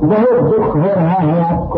बहुत दुख हो रहा है आपको,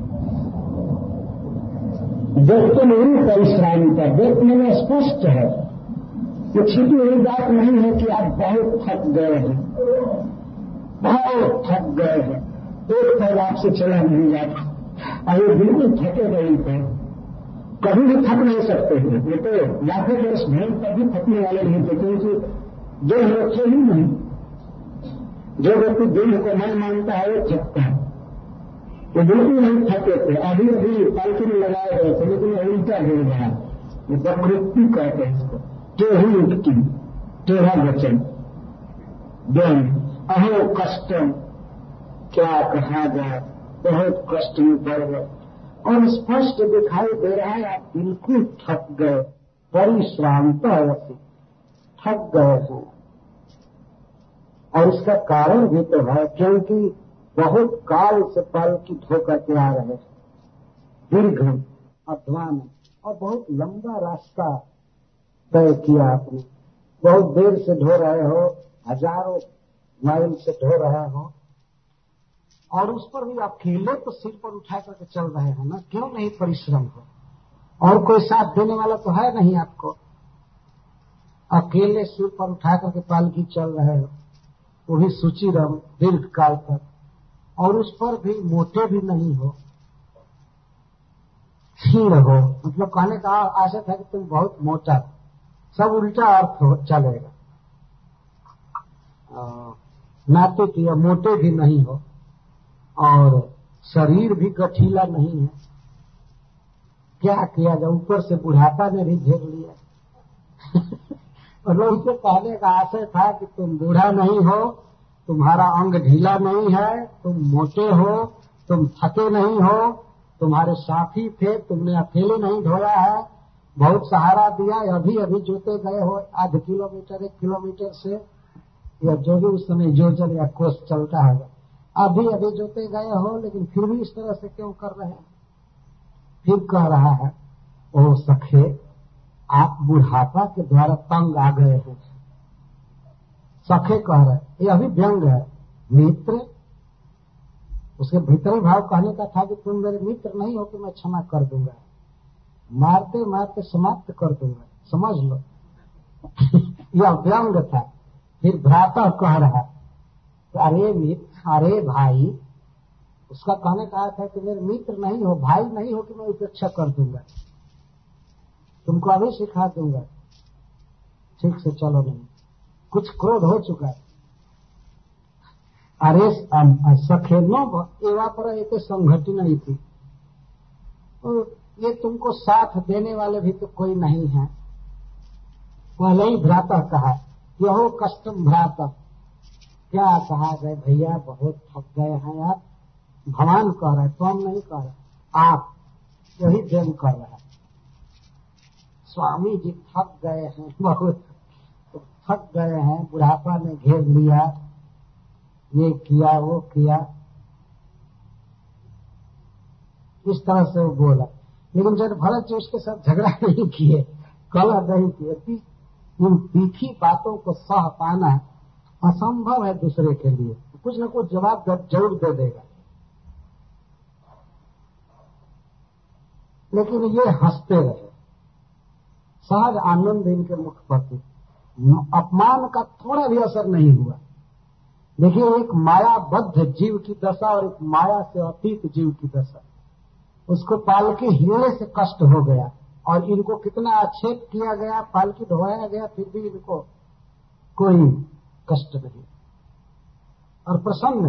देखते नहीं परिश्राम का, देखने में स्पष्ट है कि छिपी हुई बात नहीं है कि आप बहुत थक गए हैं, बहुत थक गए हैं, एक पैर आपसे चला नहीं जाता, अरे बिल्कुल थके नहीं थे, कभी भी थक नहीं सकते थे, ये तो लाखों वर्ष भर कभी थकने वाले नहीं थे, क्योंकि देह रखे ही नहीं। जो व्यक्ति देह को मन मानता है वो थकता है, वो बिल्कुल नहीं थके थे, अभी अभी पालकी में लगाए गए थे, लेकिन उल्टा गिर गया, ये प्रकृति कहते हैं इसको, टेढ़ी उठती, टेढ़ा वचन, व्यंग, अहो कष्टम, क्या कहा जाए, बहुत कष्ट में पड़ गए और स्पष्ट दिखाई दे रहा है आप बिल्कुल थक गए, परिश्रांत थक गए हैं। और इसका कारण भी तो है क्योंकि बहुत काल से पालकी धोकर के आ रहे हैं, दीर्घ अध्वान और बहुत लंबा रास्ता तय किया आपने, बहुत देर से ढो रहे हो, हजारों माइल से ढो रहे हो, और उस पर भी अकेले तो सिर पर उठा करके चल रहे हैं ना, क्यों नहीं परिश्रम हो, और कोई साथ देने वाला तो है नहीं आपको, अकेले सिर पर उठा करके पालकी चल रहे हो, वो भी सुचिरम दीर्घ काल तक, और उस पर भी मोटे भी नहीं हो, क्षीण हो, मतलब कहने का आशा था कि तुम बहुत मोटा, सब उल्टा अर्थ चलेगा, नाते किया मोटे भी नहीं हो और शरीर भी गठीला नहीं है, क्या किया जाए, ऊपर से बुढ़ापा ने भी घेर लिया। और उसके कहने का आशय था कि तुम बूढ़ा नहीं हो, तुम्हारा अंग ढीला नहीं है, तुम मोटे हो, तुम थके नहीं हो, तुम्हारे साथी थे, तुमने अकेले नहीं ढोया है, बहुत सहारा दिया, अभी अभी जोते गए हो, आध किलोमीटर 1 किलोमीटर से, या जो भी उस समय योजन या कोस चलता है, अभी अभी जोते गए हो, लेकिन फिर भी इस तरह से क्यों कर रहे हैं। फिर कह रहा है, ओ सखे, आप बुढ़ापा के द्वारा तंग आ गए हैं। सखे कह रहे, ये अभी व्यंग है, मित्र, उसके भीतरी भाव कहने का था कि तुम मेरे मित्र नहीं हो कि मैं क्षमा कर दूंगा, मारते मारते समाप्त कर दूंगा, समझ लो। यह व्यंग था। फिर भ्राता कह रहा, अरे मित्र, अरे भाई, उसका कहने का था कि मेरे मित्र नहीं हो, भाई नहीं हो कि मैं उपेक्षा कर दूंगा, तुमको अभी सिखा दूंगा, ठीक से चलो नहीं, कुछ क्रोध हो चुका है। अरे सखे नो एवा पर एक संगठि नहीं थी, तो ये तुमको साथ देने वाले भी तो कोई नहीं है। पहले ही भ्राता कहा, यहो कष्टम भ्राता, क्या कहा गए भैया, बहुत थक गए हैं आप, भगवान कह रहे, तुम नहीं कह रहे, आप, वही व्यंग कर रहा है। स्वामी जी थक गए हैं, बहुत थक गए हैं, बुढ़ापा ने घेर लिया, ये किया वो किया, इस तरह से वो बोला। लेकिन जब भरत जी उसके साथ झगड़ा नहीं किए, कलह नहीं किए, इन तीखी बातों को सह पाना असंभव है दूसरे के लिए, कुछ न कुछ जवाब जरूर दे देगा। लेकिन ये हंसते रहे, सहज आनंद इनके मुख पर थी, अपमान का थोड़ा भी असर नहीं हुआ। देखिए, एक मायाबद्ध जीव की दशा और एक माया से अतीत जीव की दशा, उसको पालकी हिलने से कष्ट हो गया और इनको कितना आक्षेप किया गया, पालकी ढोया गया, फिर भी इनको कोई कष्ट नहीं और प्रसन्न,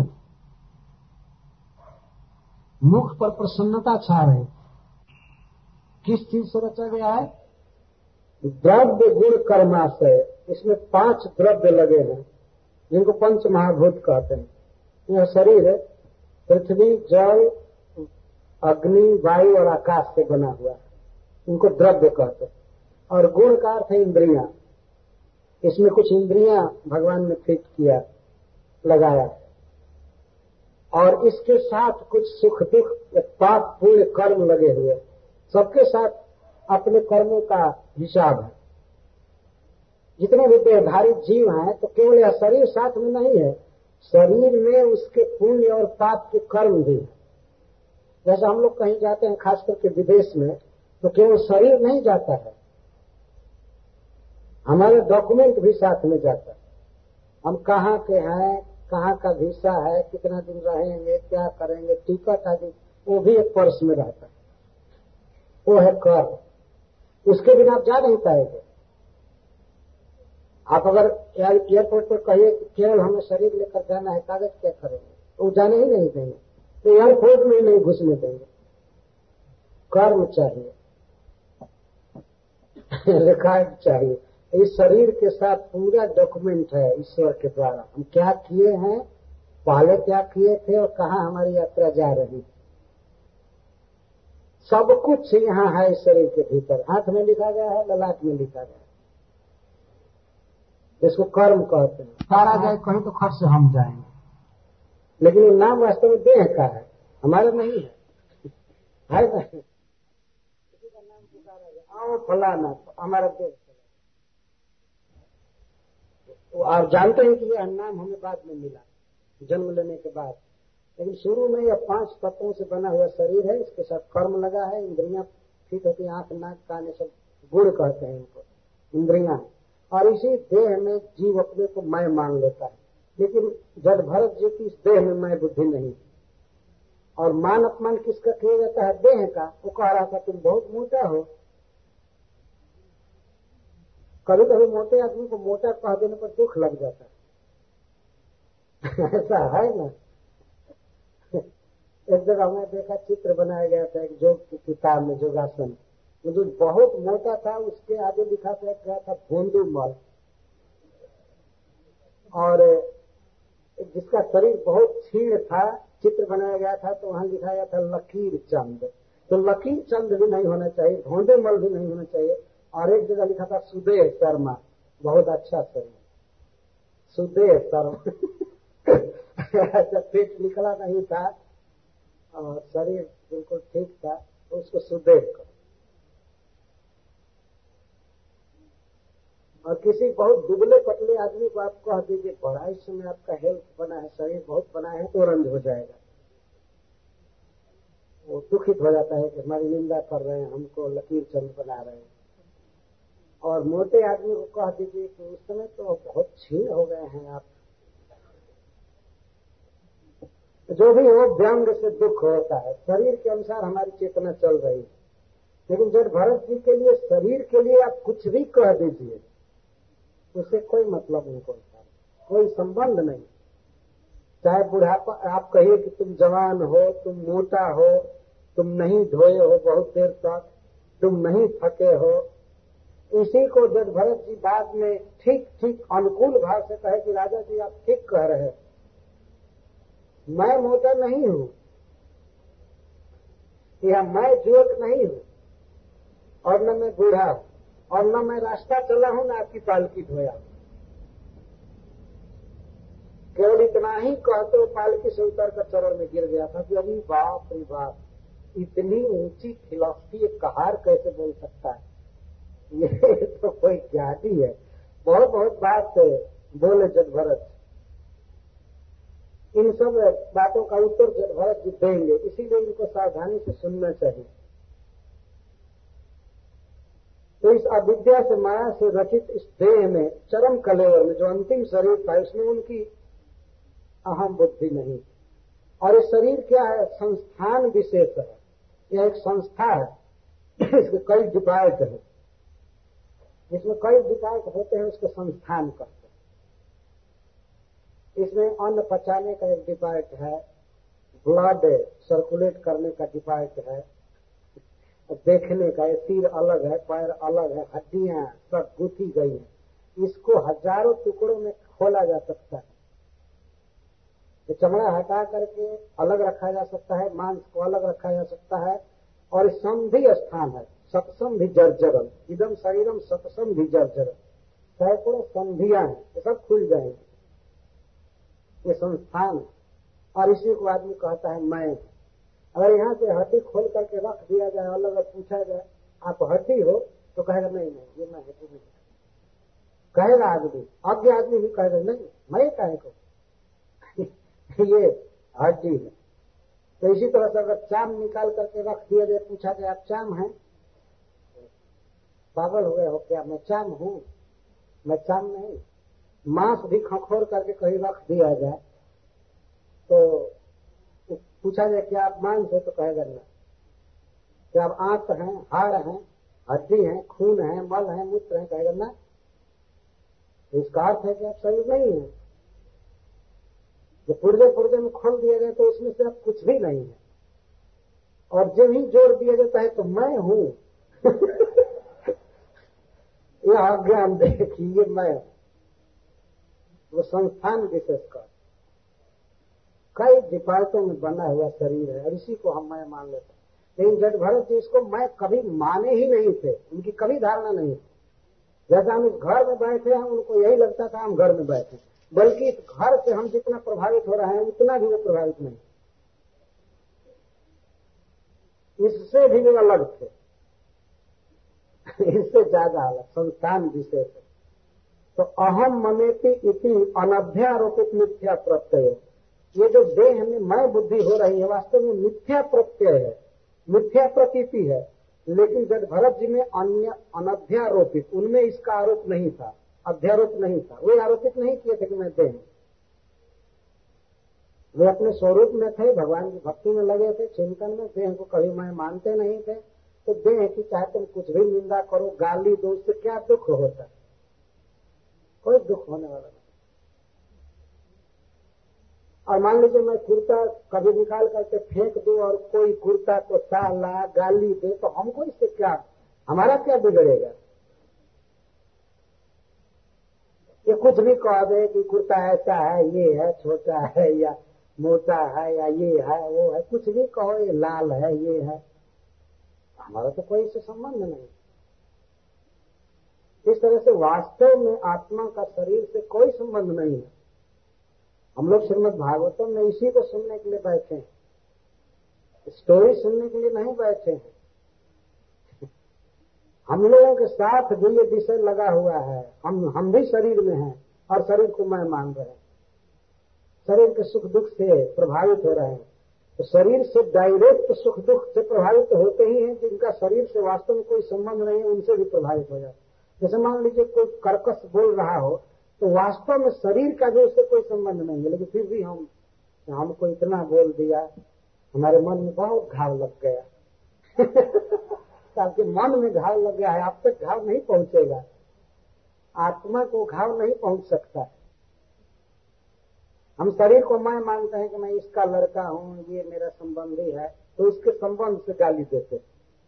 मुख पर प्रसन्नता छा रही। किस चीज से रचा गया है? द्रव्य गुण कर्माशय, इसमें 5 द्रव्य लगे हैं जिनको पंच महाभूत कहते हैं। यह शरीर है, पृथ्वी, जल, अग्नि, वायु और आकाश से बना हुआ है, इनको द्रव्य कहते हैं। और गुण का अर्थ है इंद्रियां, इसमें कुछ इंद्रियां भगवान ने फिट किया, लगाया, और इसके साथ कुछ सुख दुख पाप पुण्य कर्म लगे हुए, सबके साथ अपने कर्मों का हिसाब है। जितने भी देहधारी जीव हैं, तो केवल यह शरीर साथ में नहीं है, शरीर में उसके पुण्य और पाप के कर्म भी है। जैसे हम लोग कहीं जाते हैं, खास करके विदेश में, तो केवल शरीर नहीं जाता है, हमारे डॉक्यूमेंट भी साथ में जाता है। हम कहाँ के हैं, कहाँ का वीसा है, कितना दिन रहेंगे, क्या करेंगे, टिकट आदि, वो भी एक पर्स में रहता है। वो है कर, उसके बिना आप जा नहीं पाएंगे। आप अगर एयरपोर्ट पर कहिए कि केवल हमें शरीर लेकर जाना है, कागज क्या करेंगे, तो जाने ही नहीं देंगे, तो एयरपोर्ट में ही नहीं घुसने देंगे। कर्म चाहिए, रिकॉर्ड चाहिए। इस शरीर के साथ पूरा डॉक्यूमेंट है ईश्वर के द्वारा, हम क्या किए हैं, पहले क्या किए थे और कहाँ हमारी यात्रा जा रही है, सब कुछ यहाँ है इस शरीर के भीतर। हाथ में लिखा गया है, ललाट में लिखा गया है, जिसको कर्म कहते हैं। सारा जाए कहीं तो खर्च से हम जाएंगे, लेकिन ये नाम वास्तव में देह का है, हमारा नहीं है, है ना? किसी का नाम पुकारा गया, आओ फलाना, हमारा देह। तो आप जानते हैं कि यह नाम हमें बाद में मिला, जन्म लेने के बाद, लेकिन शुरू में यह 5 तत्वों से बना हुआ शरीर है, इसके साथ कर्म लगा है, इंद्रियां ठीक होती हैं, आंख नाक कान सब गुण कहते हैं इनको, इंद्रियां। और इसी देह में जीव अपने को मैं मान लेता है, लेकिन जब भरत जी की इस देह में मैं बुद्धि नहीं, और मान अपमान किसका किया जाता है, देह का। वो कह रहा था तुम बहुत मोटा हो। कभी कभी मोटे आदमी को मोटा कह देने पर दुख लग जाता है ऐसा है ना। एक जगह हमने देखा, चित्र बनाया गया था एक योग की किताब में, योगासन, जो बहुत मोटा था, उसके आगे लिखा गया था भोंदू मल, और जिसका शरीर बहुत क्षीण था, चित्र बनाया गया था तो वहां लिखा गया था लकीर चंद। तो लकीर चंद भी नहीं होना चाहिए, भोंदू मल भी नहीं होना चाहिए। और एक जगह लिखा था सुदेह शर्मा, बहुत अच्छा शरीर, सुदेह शर्मा ऐसा पेट निकला नहीं था और शरीर बिल्कुल ठीक था, तो उसको सुदेह करो। और किसी बहुत दुबले पतले आदमी को आप कह दीजिए बड़ा इस समय आपका हेल्थ बना है, शरीर बहुत बना है, तो रंज हो जाएगा, वो दुखित हो जाता है कि हमारी निंदा कर रहे हैं, हमको लकीर चंद बना रहे हैं। और मोटे आदमी को कह दीजिए कि उस समय तो बहुत क्षीण हो गए हैं आप। जो भी हो, व्यंग से दुख होता है, शरीर के अनुसार हमारी चेतना चल रही है। लेकिन जब भरत जी के लिए, शरीर के लिए आप कुछ भी कह दीजिए, उससे कोई मतलब नहीं, कोई संबंध नहीं। चाहे बुढ़ापा आप कहिए कि तुम जवान हो, तुम मोटा हो, तुम नहीं धोए हो बहुत देर तक, तुम नहीं थके हो, इसी को जब भरत जी बाद में ठीक ठीक अनुकूल भाव से कहे कि राजा जी आप ठीक कह रहे हैं, मैं मोटा नहीं हूं, या मैं युवक नहीं हूं, और न मैं बूढ़ा हूं, और न मैं रास्ता चला हूं, न आपकी पालकी धोया। केवल इतना ही कहते हुए पालकी से उतर कर चरण में गिर गया था कि अभी बाप रे बाप, इतनी ऊंची फिलॉसफी एक कहार कैसे बोल सकता है, ये तो कोई ज्ञानी है। बहुत बहुत बात बोले जब भरत, इन सब बातों का उत्तर जब भरत जी देंगे, इसीलिए इनको सावधानी से सुनना चाहिए। तो इस अविद्या से, माया से रचित इस देह में, चरम कलेवर में, जो अंतिम शरीर था, इसमें उनकी अहम बुद्धि नहीं। और ये शरीर क्या है, संस्थान विशेष है, यह एक संस्था है, इसके कई डिपार्ट है, जिसमें कई डिपार्ट होते हैं, उसको संस्थान कहते हैं। इसमें अन्न पचाने का एक डिपार्ट है, ब्लड सर्कुलेट करने का डिपार्ट है, देखने का, सिर अलग है, पैर अलग है, हड्डियां सब गूंथी गई है, इसको हजारों टुकड़ों में खोला जा सकता है। ये चमड़ा हटा करके अलग रखा जा सकता है, मांस को अलग रखा जा सकता है। और संधि स्थान है, सत्सम भी जर्जरम, इदम शरीरम सत्सम भी जर्जरम, सैकड़ों संधियां हैं, ये सब खुल जाएंगे, ये संस्थान। और इसी को आदमी कहता है मैं। अगर यहाँ से हड्डी खोल करके रख दिया जाए अलग, और पूछा जाए आप हड्डी हो, तो कहेगा नहीं नहीं ये मैं हड्डी नहीं, कहेगा आदमी। अज्ञ आदमी भी कहेगा नहीं, मैं काहे को, ये हड्डी है। तो इसी तरह से अगर चाम निकाल करके रख दिया जाए, पूछा जाए आप चाम हैं, पागल हो गए हो क्या, मैं चाम हूं? मैं चाम नहीं। मांस भी खखोर करके कहीं रख दिया जाए तो पूछा जाए क्या आप मांस है, तो कहेगा ना। क्या आप आंत हैं, हाड़ हैं, हड्डी हैं, खून है, मल है, मूत्र है, कहेगा ना। इसका अर्थ है कि आप शरीर नहीं है। जो पुर्जे पुर्जे में खोल दिए गए तो उसमें से अब कुछ भी नहीं है, और जब ही जोड़ दिया जाता है तो मैं हूं। यह अज्ञान देखिए, मैं वो संस्थान विशेष का कई डिपार्टों में बना हुआ शरीर है, और इसी को हम मैं मान लेते हैं। लेकिन जट भरत जी इसको मैं कभी माने ही नहीं थे, उनकी कभी धारणा नहीं थी। जैसा हम इस घर में बैठे हैं, उनको यही लगता था हम घर में बैठे, बल्कि इस घर से हम जितना प्रभावित हो रहे हैं उतना भी वो प्रभावित नहीं, इससे भी वो अलग थे। इससे ज्यादा अलग संस्थान विशेष है। तो अहम मनेति इति अनध्यारोपित मिथ्या प्रत्यय, ये जो देह में मैं बुद्धि हो रही है वास्तव में मिथ्या प्रत्यय है, मिथ्या प्रतीति है। लेकिन जब भरत जी में अन्य अनध्यारोपित, उनमें इसका आरोप नहीं था, अध्यारोप नहीं था। वे आरोपित नहीं किए थे कि मैं देह, वे अपने स्वरूप में थे, भगवान की भक्ति में लगे थे, चिंतन में। देह को कभी मैं मानते नहीं थे। तो देह की चाहे तुम कुछ भी निंदा करो, गाली दो, उससे क्या दुख होता है? कोई दुख होने वाला नहीं। और मान लीजिए मैं कुर्ता कभी निकाल करके फेंक दूं और कोई कुर्ता को साला गाली दे, तो हमको इससे क्या, हमारा क्या बिगड़ेगा? ये कुछ भी कह दे कि कुर्ता ऐसा है, ये है, छोटा है या मोटा है, या ये है वो है, कुछ भी कहो, ये लाल है, ये है, हमारा तो कोई इससे संबंध नहीं। इस तरह से वास्तव में आत्मा का शरीर से कोई संबंध नहीं है। हम लोग श्रीमद् भागवतम में इसी को सुनने के लिए बैठे हैं, स्टोरी सुनने के लिए नहीं बैठे हैं। हम लोगों के साथ भी ये विषय लगा हुआ है। हम भी शरीर में हैं और शरीर को मैं मान रहे हैं, शरीर के सुख दुख से प्रभावित हो रहे हैं। तो शरीर से डायरेक्ट सुख दुख से प्रभावित होते ही हैं, जिनका शरीर से वास्तव में कोई संबंध नहीं है उनसे भी प्रभावित हो जाते। जैसे मान लीजिए कोई कर्कश बोल रहा हो, तो वास्तव में शरीर का भी उससे कोई संबंध नहीं है, लेकिन फिर भी हमको इतना बोल दिया, हमारे मन में बहुत घाव लग गया। आपके मन में घाव लग गया है, आप तक घाव नहीं पहुंचेगा, आत्मा को घाव नहीं पहुंच सकता है। हम शरीर को मैं मानते हैं कि मैं इसका लड़का हूं, ये मेरा संबंधी है, तो उसके संबंध से गाली देते,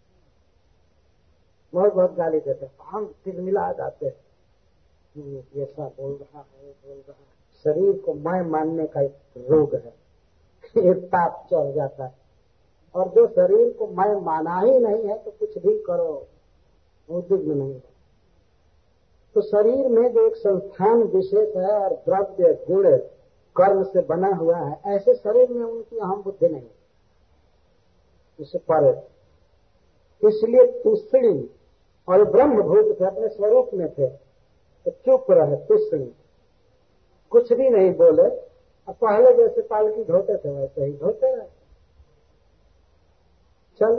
बहुत बहुत गाली देते, हम तिलमिला जाते हैं, ये ऐसा बोल रहा है, बोल रहा है। शरीर को मैं मानने का एक रोग है, एक ताप चढ़ जाता है। और जो शरीर को मैं माना ही नहीं है तो कुछ भी करो उद्विग्न नहीं है। तो शरीर में जो एक संस्थान विशेष है और द्रव्य गुण कर्म से बना हुआ है, ऐसे शरीर में उनकी अहम बुद्धि नहीं, इससे परे। इसलिए तुष्णी, और ब्रह्मभूत थे, अपने स्वरूप में थे, तो चुप रहे, तुष्णी, कुछ भी नहीं बोले। अब पहले जैसे पालकी धोते थे वैसे ही धोते रहे, चल।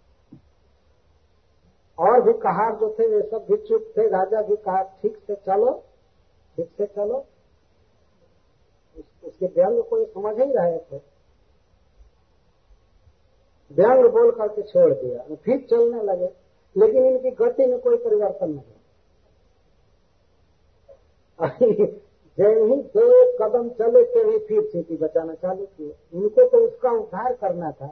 और भी कहार जो थे वे सब भी चुप थे। राजा भी कहा ठीक से चलो, ठीक से चलो। उसके व्यंग को समझ ही रहे थे, व्यंग बोल करके छोड़ दिया, फिर चलने लगे। लेकिन इनकी गति में कोई परिवर्तन नहीं। जैसे ही 2 कदम चले थे ही फिर चींटी बचाना चालू किए। इनको तो उसका उद्धार करना था,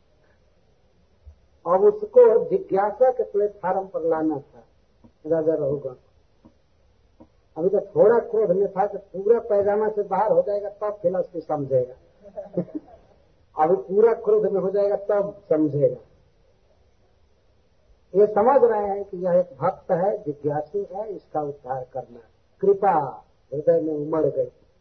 और उसको जिज्ञासा के प्लेटफार्म पर लाना था राजा रघुगण। अभी तो थोड़ा क्रोध में था कि पूरा पैजामा से बाहर हो जाएगा तब फिलॉसफी समझेगा। अभी पूरा क्रोध में हो जाएगा तब समझेगा। ये समझ रहे हैं कि यह एक भक्त है, जिज्ञासु है, इसका उद्धार करना है। कृपा हृदय में उमड़ गई।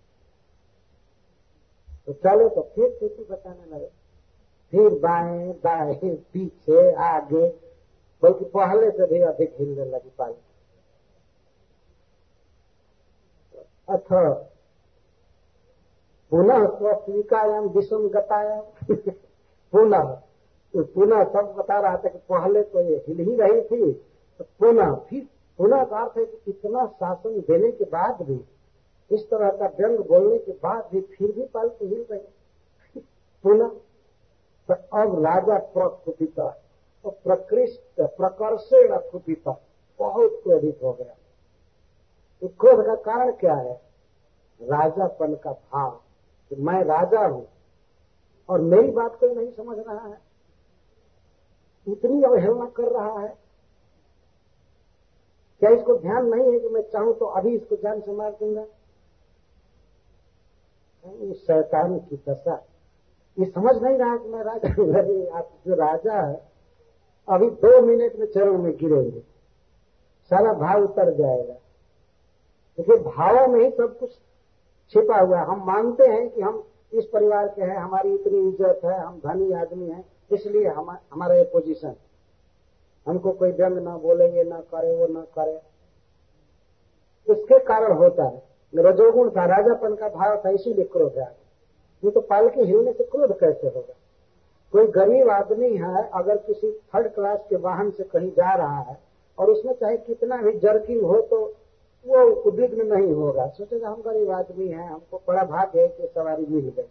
तो चलो, तो फिर चींटी बचाने लगे, फिर बाएं दाएं पीछे आगे, बल्कि पहले से भी अधिक हिलने लगी पालकी। अथ पुनः स्वस्विकायाम विषम गतायाम पुनः पुनः सब बता रहा था कि पहले तो ये हिल ही रही थी, तो पुनः का अर्थ है कि इतना शासन देने के बाद भी, इस तरह का व्यंग बोलने के बाद भी फिर भी पालतू हिल रही पुनः। तो अब राजा प्रकुपित और प्रकृष्ट प्रकर्षेण कुपित, बहुत क्रोधित हो गया। तो क्रोध का कारण क्या है? राजापन का भाव कि मैं राजा हूं और मेरी बात कोई नहीं समझ रहा है, इतनी अवहेलना कर रहा है। क्या इसको ध्यान नहीं है कि मैं चाहूं तो अभी इसको जान से मार दूंगा? इस शैतान की दशा, ये समझ नहीं रहा कि मैं राजा हूं। आप जो राजा है अभी 2 मिनट में चरण में गिरेंगे, सारा भाव उतर जाएगा। देखिए भावों में ही सब कुछ छिपा हुआ है। हम मानते हैं कि हम इस परिवार के हैं, हमारी इतनी इज्जत है, हम धनी आदमी हैं, इसलिए हमारा ये पोजीशन, हमको कोई व्यंग ना बोलेंगे, ना करे, वो ना करे, इसके कारण होता है। रजोगुण था, राजापन का भाव था, इसीलिए क्रोध है। ये तो पालकी हिलने से क्रोध कैसे होगा? कोई गरीब आदमी है, अगर किसी 3rd क्लास के वाहन से कहीं जा रहा है और उसमें चाहे कितना भी जर्किंग हो तो वो उद्विग्न नहीं होगा, सोचेगा हम गरीब आदमी हैं, हमको बड़ा भाग्य है कि सवारी मिल गई,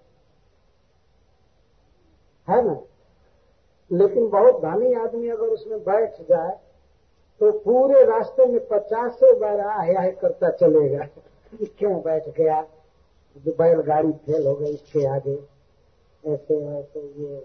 है ना। लेकिन बहुत धनी आदमी अगर उसमें बैठ जाए तो पूरे रास्ते में 50 बार आह करता चलेगा क्यों बैठ गया, जो बैलगाड़ी फेल हो गई इसके आगे, ऐसे है तो ये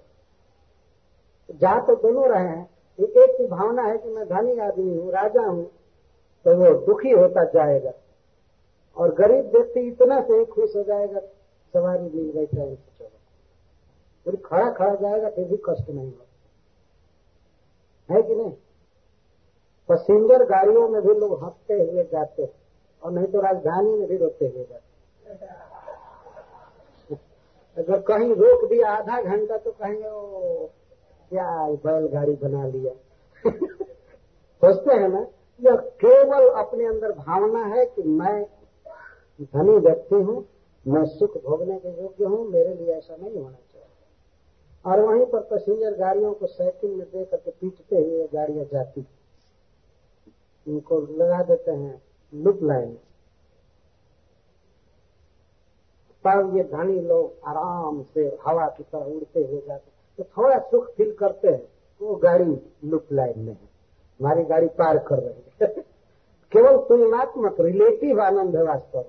जा तो दोनों रहे हैं। एक की भावना है कि मैं धनी आदमी हूँ, राजा हूँ, तो वो दुखी होता जाएगा, और गरीब व्यक्ति इतना से ही खुश हो जाएगा, सवारी मिल गई ट्रेन से, चलो, फिर खड़ा जाएगा, फिर भी कष्ट नहीं होगा, है कि नहीं। पैसेंजर गाड़ियों में भी लोग हंसते हुए जाते हैं, और नहीं तो राजधानी में भी रोते हुए जाते। अगर कहीं रोक दिया आधा घंटा तो कहेंगे ओ क्या बैलगाड़ी बना लिया सोचते हैं ना। यह केवल अपने अंदर भावना है कि मैं धनी व्यक्ति हूँ, मैं सुख भोगने के योग्य हूँ, मेरे लिए ऐसा नहीं होना चाहिए। और वहीं पर पैसेंजर गाड़ियों को साइकिल में दे करके पीटते हुए गाड़ियां जाती, उनको लगा देते हैं लूप लाइन, तब ये धनी लोग आराम से हवा की तरह उड़ते हुए जाते, तो थोड़ा सुख फील करते हैं, वो गाड़ी लूप लाइन में है, हमारी गाड़ी पार कर रही है केवल तुलनात्मक रिलेटिव आनंद है, वास्तव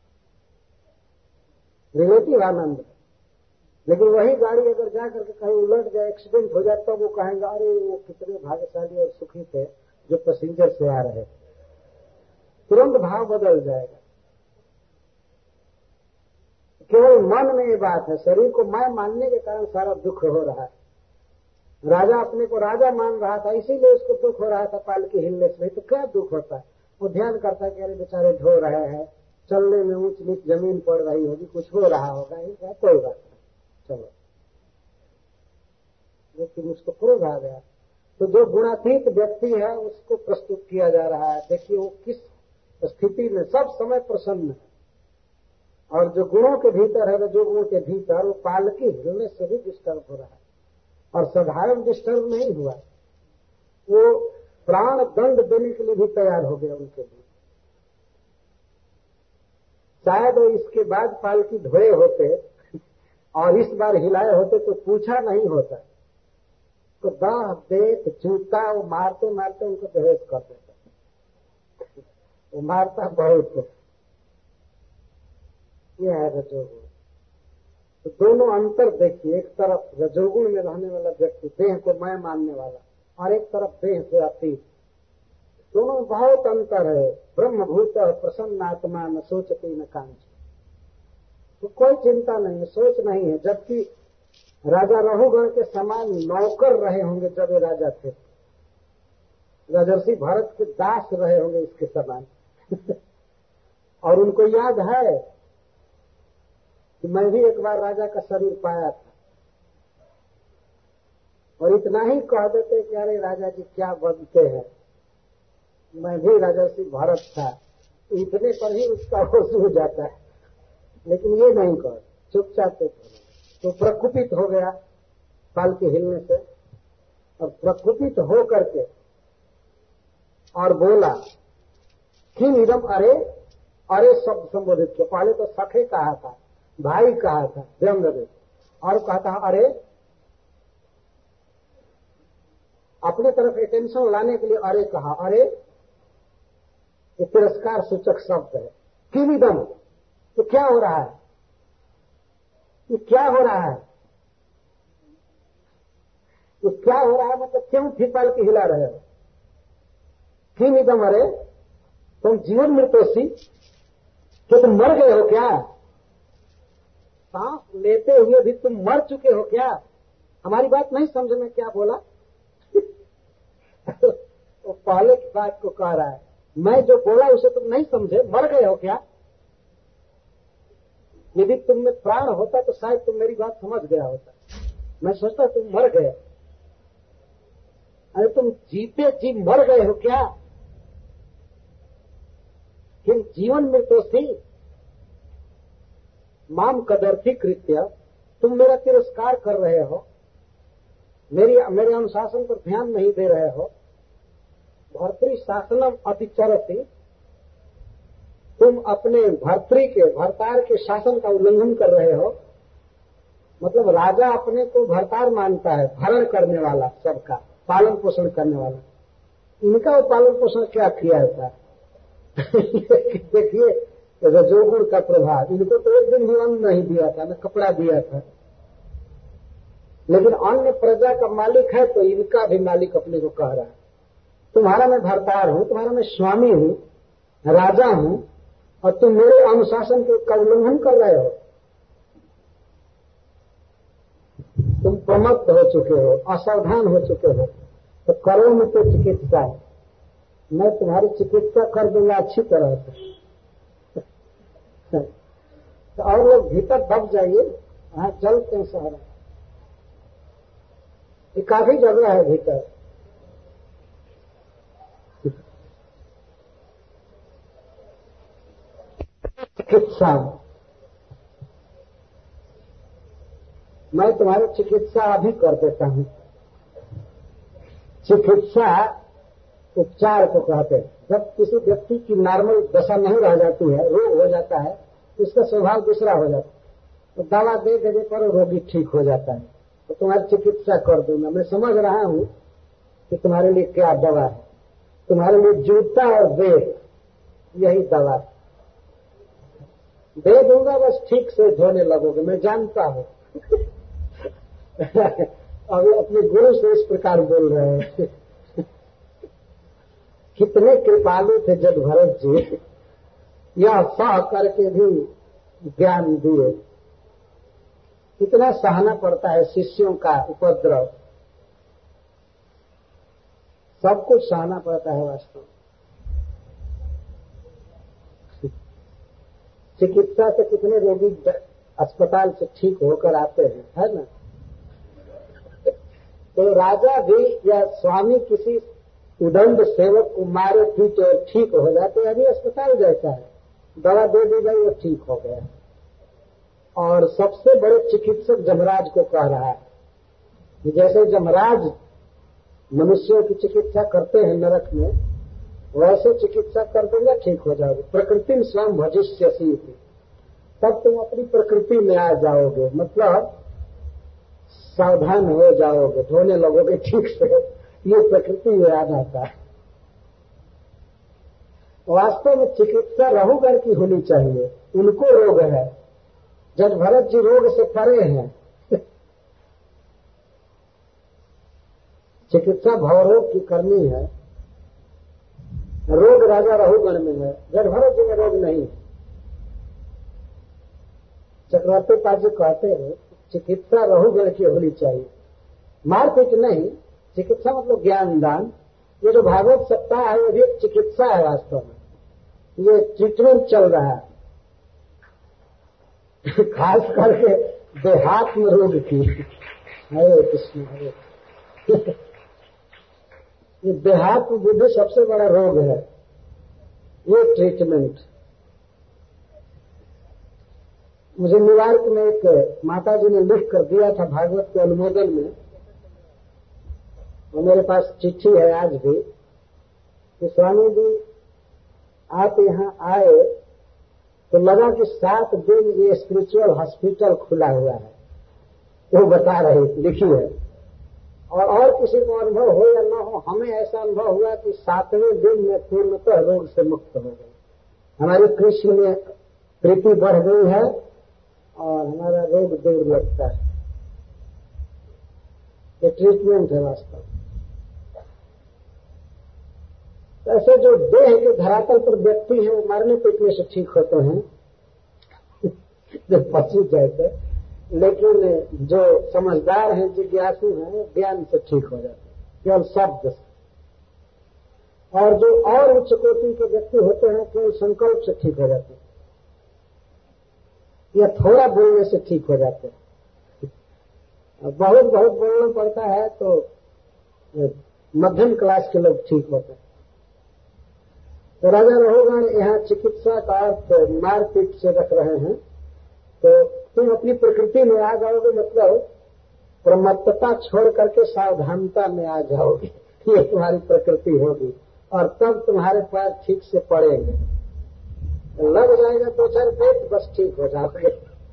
रिलेटिव आनंद है। लेकिन वही गाड़ी अगर जाकर के कहीं उलट जाए, एक्सीडेंट हो जाए, तो वो कहेंगे अरे वो कितने भाग्यशाली और सुखी थे जो पैसेंजर से आ रहे थे। तुरंत भाव बदल जाएगा। केवल मन में ये बात है, शरीर को मैं मानने के कारण सारा दुख हो रहा है। राजा अपने को राजा मान रहा था, इसीलिए उसको दुख हो रहा था पालकी हिलने से। तो क्या दुख होता है? वो ध्यान करता है कि अरे बेचारे ढो रहे हैं, चलने में ऊंच नीच जमीन पड़ रही होगी, कुछ हो रहा होगा, कोई बात नहीं, चलो। लेकिन उसको क्रोध आ गया। तो जो गुणातीत व्यक्ति है उसको प्रस्तुत किया जा रहा है, देखिए वो किस स्थिति में सब समय प्रसन्न है, और जो गुणों के भीतर है, जो गुणों के भीतर, वो पालकी हिलने से भी डिस्टर्ब हो रहा है, और साधारण डिस्टर्ब नहीं हुआ, वो प्राण दंड देने के लिए भी तैयार हो गया उनके लिए। शायद वो इसके बाद पालकी धोए होते और इस बार हिलाए होते तो पूछा नहीं होता, तो दाह देख जूता वो मारते मारते उनको बेहोश कर देता। वो मारता बहुत। यह है रजोगुण। तो दोनों अंतर देखिए, एक तरफ रजोगुण में रहने वाला व्यक्ति, देह को मैं मानने वाला, और एक तरफ देह से अतीत, दोनों में बहुत अंतर है। ब्रह्मभूत प्रसन्न आत्मा न सोचती न कांक्षी, तो कोई चिंता नहीं है, सोच नहीं है। जबकि राजा रघुगण के समान नौकर रहे होंगे जब ये राजा थे, राजर्षि भरत के दास रहे होंगे इसके समान और उनको याद है कि मैं भी एक बार राजा का शरीर पाया था, और इतना ही कह देते कि अरे राजा जी क्या बनते हैं, मैं भी राजर्षि भरत था, इतने पर ही उसका होश हो जाता है। लेकिन ये नहीं कर, चुपचाप तो प्रकुपित हो गया पाल के हिलने से, और प्रकुपित हो करके और बोला किम इदम, अरे अरे शब्द संबोधित किया। पहले तो सखे कहा था, भाई कहा था व्यंग में, और कहा था अरे, अपने तरफ अटेंशन लाने के लिए अरे कहा। अरे ये तिरस्कार सूचक शब्द है। किम इदम, तो क्या हो रहा है, ये क्या हो रहा है, ये क्या हो रहा है, मतलब क्यों फिपाल के हिला रहे हो। किम इदम, अरे तुम जीवन मृत्योसी, क्या तुम मर गए हो क्या, सांस लेते हुए भी तुम मर चुके हो क्या, हमारी बात नहीं समझ में क्या बोला। तो पहले की बात को कह रहा है, मैं जो बोला उसे तुम नहीं समझे, मर गए हो क्या। यदि तुम में प्राण होता तो शायद तुम मेरी बात समझ गया होता। मैं सोचता तुम मर गए, अरे तुम जीते जी मर गए हो क्या, किम जीवन मृत्योसी माम कदर्थी कृत्य, तुम मेरा तिरस्कार कर रहे हो, मेरे अनुशासन पर ध्यान नहीं दे रहे हो। भर्तृ शासनम अतिचरति, तुम अपने भर्तार के शासन का उल्लंघन कर रहे हो। मतलब राजा अपने को भर्तार मानता है, भरण करने वाला, सबका पालन पोषण करने वाला। इनका पालन पोषण क्या किया होता है। देखिए रजोगुण का प्रभाव, इनको तो एक दिन भी अन्न नहीं दिया था, न कपड़ा दिया था, लेकिन अन्य प्रजा का मालिक है तो इनका भी मालिक अपने को कह रहा है, तुम्हारा मैं भरतार हूं, तुम्हारा मैं स्वामी हूं, राजा हूं, और तुम मेरे अनुशासन का उल्लंघन कर रहे हो। तुम प्रमत्त हो चुके हो, असावधान हो चुके हो, तो करो में तो चिकित्सा है, मैं तुम्हारी चिकित्सा कर दूंगा अच्छी तरह से। तो और लोग भीतर दब जाइए, वहां चलते हैं सारा, ये काफी जगह है भीतर। चिकित्सा, मैं तुम्हारी चिकित्सा अभी कर देता हूं। चिकित्सा उपचार को कहते हैं। जब किसी व्यक्ति की नॉर्मल दशा नहीं रह जाती है, रोग हो जाता है, तो उसका स्वभाव दूसरा हो जाता है, तो दवा दे देने पर रोगी ठीक हो जाता है। तो तुम्हारी चिकित्सा कर दूंगा, मैं समझ रहा हूं कि तुम्हारे लिए क्या दवा है, तुम्हारे लिए जूता और बेग, यही दवा है, दे दूंगा, बस ठीक से धोने लगोगे, मैं जानता हूं। अभी अपने गुरु से इस प्रकार बोल रहे हैं। कितने कृपालु थे जब भरत जी, यह सह करके भी ज्ञान दिए। कितना सहना पड़ता है शिष्यों का उपद्रव, सब कुछ सहना पड़ता है वास्तव में। चिकित्सा से कितने रोगी अस्पताल से ठीक होकर आते हैं, है ना। तो राजा भी या स्वामी किसी उदंड सेवक को मारे पीटे और ठीक हो जाते, अभी अस्पताल जैसा है, दवा दे दी गई वो ठीक हो गया। और सबसे बड़े चिकित्सक जमराज को कह रहा है कि जैसे जमराज मनुष्यों की चिकित्सा करते हैं नरक में, वैसे चिकित्सा कर देंगे, ठीक हो जाओगे। प्रकृति में स्वयं भजिष्यसि, तब तुम अपनी प्रकृति में आ जाओगे, मतलब सावधान हो जाओगे, धोने लगोगे ठीक से, ये प्रकृति में आ जाता है। वास्तव में चिकित्सा रहुगण की होनी चाहिए, उनको रोग है। जज भरत जी रोग से परे हैं। चिकित्सा भवरोग की करनी है, रोग राजा रहुगण में है, जज भरत जी में रोग नहीं है। चक्रवर्ती पाजी कहते हैं चिकित्सा रहुगण की होनी चाहिए, मारपीट नहीं। चिकित्सा मतलब ज्ञान दान। ये जो भागवत सप्ताह है वो भी एक चिकित्सा है वास्तव में, ये ट्रीटमेंट चल रहा है। खास करके देहात में रोग की। हरे कृष्ण हरे। ये देहात में बुद्धि सबसे बड़ा रोग है, ये ट्रीटमेंट। मुझे न्यूयॉर्क में एक माता जी ने लिख कर दिया था भागवत के अनुमोदन में, और मेरे पास चिट्ठी है आज भी, कि स्वामी जी आप यहाँ आए तो लगा कि 7 दिन ये स्पिरिचुअल हॉस्पिटल खुला हुआ है, वो बता रहे लिखी है। और किसी को अनुभव हो या न हो, हमें ऐसा अनुभव हुआ कि 7वें दिन में पूर्णतः रोग से मुक्त हो गए। हमारी कृष्ण में प्रीति बढ़ गई है और हमारा रोग दूर लगता है। ये ट्रीटमेंट है वास्तव। ऐसे जो देह के धरातल पर व्यक्ति है वो मरने पीटने से ठीक होते हैं जो पशु जैसे, लेकिन जो समझदार हैं, जिज्ञासु हैं, ज्ञान से ठीक हो जाते हैं, केवल शब्द से। और जो और उच्च कोटि के व्यक्ति होते हैं केवल संकल्प से ठीक हो जाते हैं, या थोड़ा बोलने से ठीक हो जाते हैं। बहुत बहुत बोलना पड़ता है तो मध्यम क्लास के लोग ठीक होते हैं। तो राजा रघुगण यहाँ चिकित्सा का अर्थ मारपीट से रख रहे हैं, तो तुम अपनी प्रकृति में आ जाओगे, मतलब प्रमत्तता छोड़ करके सावधानता में आ जाओगे, ये तुम्हारी प्रकृति होगी, और तब तुम्हारे पैर ठीक से पड़ेंगे। लग जाएगा 2-4 पेट, बस ठीक हो जाओगे।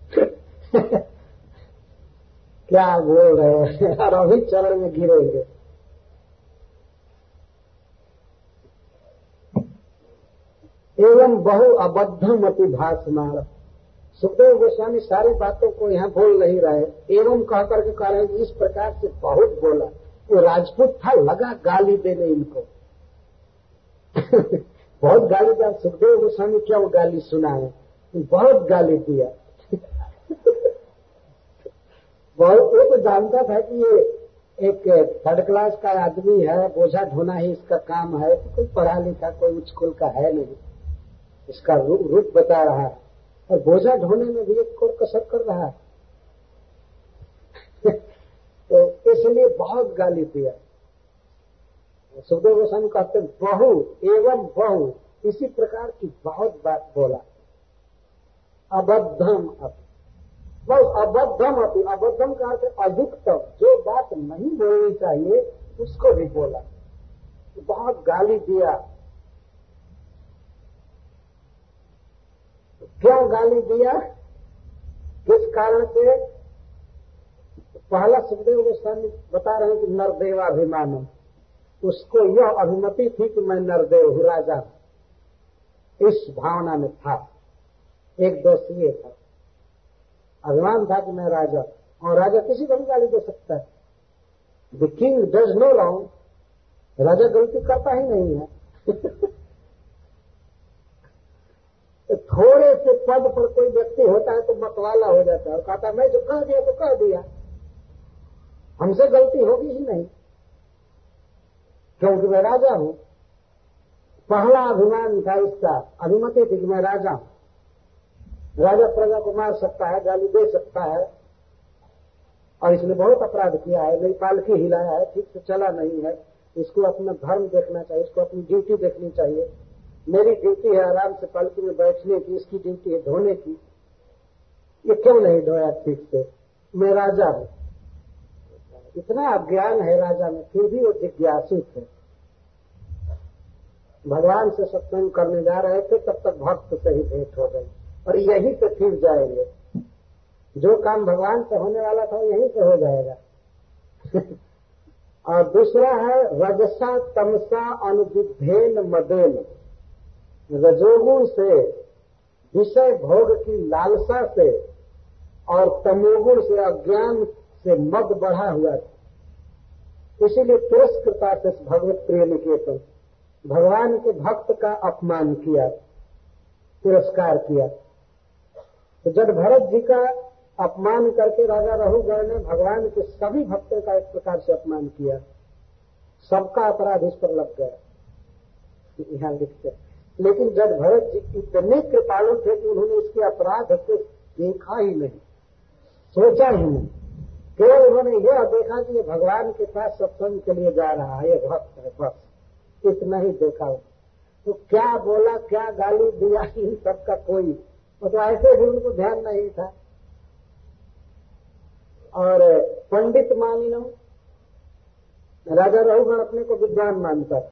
क्या बोल रहे हैं, और अभी चरण में गिरेंगे। एवं बहु अबद्धम अति भाषमाण। सुखदेव गोस्वामी सारी बातों को यहाँ बोल नहीं रहे, एवं कह करके कह रहे हैं इस प्रकार से बहुत बोला। वो राजपूत था, लगा गाली देने इनको। बहुत गाली दिया। सुखदेव गोस्वामी क्या वो गाली सुनाए, बहुत गाली दिया। बहुत। वो तो जानता था कि ये एक 3rd क्लास का आदमी है, बोझा ढोना ही इसका काम है, कोई पढ़ा लिखा कोई उच्च कुल का है नहीं, इसका रूप बता रहा है, और बोझा ढोने में भी एक और कसर कर रहा है। तो इसलिए बहुत गाली दिया। सुखदेव गोस्वामी कहते हैं बहु एवं बहु, इसी प्रकार की बहुत बात बोला। अबद्धम अपि, बहुत अबद्धम अपि, अबद्धम का अर्थ अधिकतम, जो बात नहीं बोलनी चाहिए उसको भी बोला, बहुत गाली दिया। क्यों गाली दिया, किस कारण से? पहला सुखदेव गोस्वामी बता रहे हैं कि नरदेवाभिमानम, उसको यह अभिमति थी कि मैं नरदेव हूं, राजा हूं, इस भावना में था। एक दोष ये था, अभिमान था कि मैं राजा, और राजा किसी को भी गाली दे सकता है। The king does no wrong, राजा गलती करता ही नहीं है। थोड़े से पद पर कोई व्यक्ति होता है तो मतवाला हो जाता है और कहता है मैं जो कह दिया तो कह दिया, हमसे गलती होगी ही नहीं, क्योंकि मैं राजा हूं। पहला अभिमान था इसका, अभिमति थी कि मैं राजा हूं। राजा प्रजा को मार सकता है, गाली दे सकता है, और इसने बहुत अपराध किया है, मेरी पालकी हिलाया है, ठीक से चला नहीं है, इसको अपना धर्म देखना चाहिए, इसको अपनी ड्यूटी देखनी चाहिए। मेरी ड्यूटी है आराम से पालकी में बैठने की, इसकी ड्यूटी है धोने की, ये क्यों नहीं धोया ठीक से, मैं राजा हूं। इतना अज्ञान है राजा में, फिर भी वो जिज्ञासु थे। भगवान से सत्संग करने जा रहे थे, तब तक भक्त से ही भेंट हो गई, और यहीं से फिर जाएंगे। जो काम भगवान से होने वाला था यहीं से हो जाएगा। और दूसरा है रजसा तमसा अनुविद्धेन मदेन, रजोगुण से, विषय भोग की लालसा से, और तमोगुण से, अज्ञान से मद बढ़ा हुआ था। इसीलिए तिरस्कृता से भगवत प्रिय निकेतन, भगवान के भक्त का अपमान किया, तिरस्कार किया। तो जब भरत जी का अपमान करके राजा रघुगण ने भगवान के सभी भक्तों का एक प्रकार से अपमान किया, सबका अपराध इस पर लग गया, यहाँ लिखते हैं। लेकिन जब भरत जी इतने कृपालु थे कि उन्होंने इसके अपराध को देखा ही नहीं, सोचा ही नहीं, केवल उन्होंने यह देखा कि ये भगवान के पास सत्संग के लिए जा रहा है, ये भक्त है, बस इतना ही देखा। तो क्या बोला, क्या गाली दिया, इन सबका कोई वो तो ऐसे भी उनको ध्यान नहीं था। और पंडित मानिनो, राजा रघुगण अपने को विद्वान मानता था।